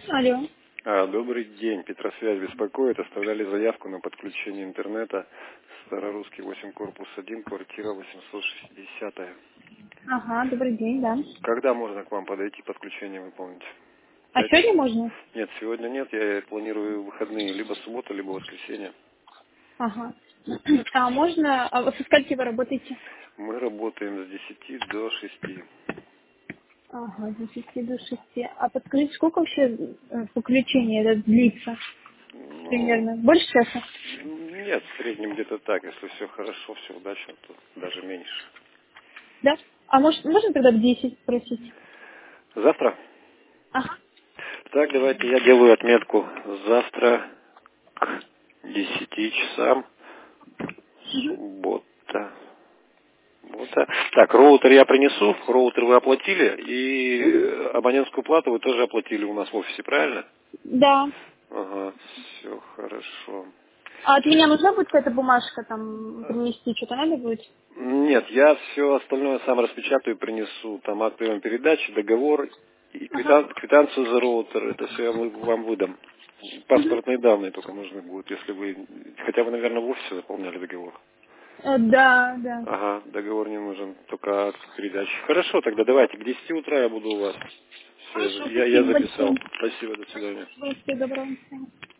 Алло. Добрый день, Петросвязь беспокоит. Оставляли заявку на подключение интернета. Старорусский 8, корпус 1, квартира 860. Ага, добрый день, да. Когда можно к вам подойти, подключение выполнить? А Пять? сегодня можно? Нет, сегодня нет. Я планирую выходные либо суббота, либо воскресенье. Ага. А можно... А со скольки вы работаете? Мы работаем с 10 до 6. Ага, с 10 до 6. А подскажите, сколько вообще подключение это длится? Ну, Примерно. Больше часа? нет, в среднем где-то так. Если все хорошо, все удачно, то даже меньше. Да? А может, можно тогда в 10 спросить? Завтра? Ага. Так, давайте я делаю отметку. Завтра к 10 часам. Суббота. Суббота. Так, роутер я принесу. Роутер вы оплатили. И абонентскую плату вы тоже оплатили у нас в офисе, правильно? Да. Ага, все хорошо. А от меня нужна будет какая-то бумажка там принести? Что-то надо будет? Нет, я все остальное сам распечатаю и принесу. Там акт приема передачи, договор и Ага. квитанцию за роутер. Это все я вам выдам. Паспортные данные только нужны будут, если вы... Хотя вы, наверное, в офисе заполняли договор. Да, да. Ага, договор не нужен, только акт передачи. Хорошо, тогда давайте, к 10 утра я буду у вас. Все, Хорошо, я спасибо записал. большое. Спасибо, до свидания. Всего доброго.